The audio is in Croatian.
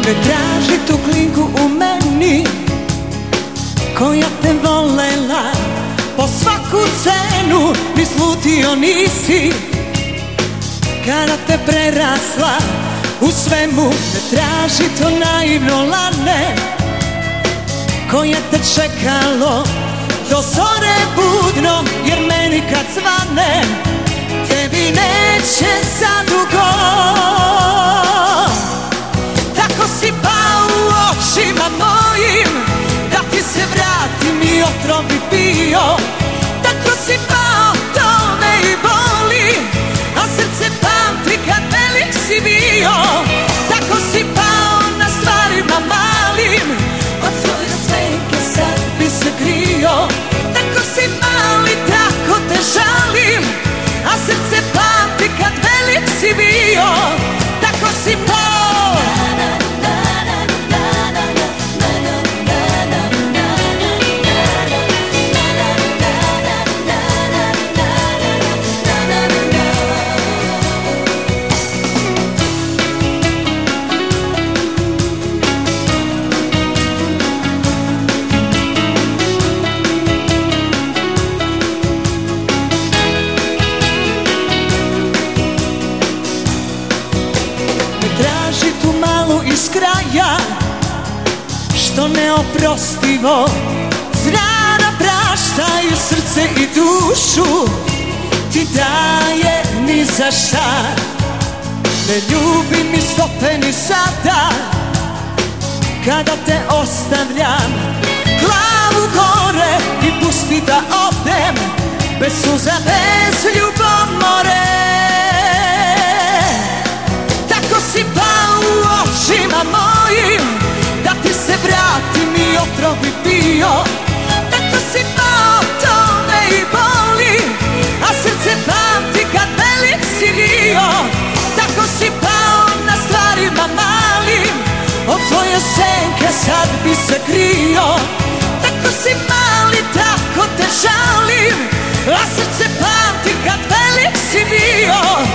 Ne traži tu klinku u meni koja te volela po svaku cenu, ni slutio nisi kada te prerasla u svemu. Ne traži to naivno lane koje te čekalo do zore budno, jer meni kad zvane tebi neće zadugo. Tako si pao u očima mojim, da ti se vratim i otrov bi pio. Tako si pao, to me i boli, a srce pamti kad velik si bio. Tako si pao na stvarima malim, od svoje senke sad bi se krio. Tako si mali, tako te žalim, a srce pamti kad velik si bio. Tako si pao. Traži tu malu iz kraja što neoprostivo zrana praštaju srce i dušu ti daje ni za šta. Ne ljubi mi stopeni sada kada te ostavljam glavu gore i pusti da odem bez suza, bez ljubomore. Si pao u očima mojim, da ti se vratim i otrov bi pio. Tako si pao, to me i boli, a srce pamti kad velik si bio. Tako si pao na stvarima malim, od svoje senke sad bi se krio. Tako si mali, tako te žalim, a srce pamti kad velik si bio.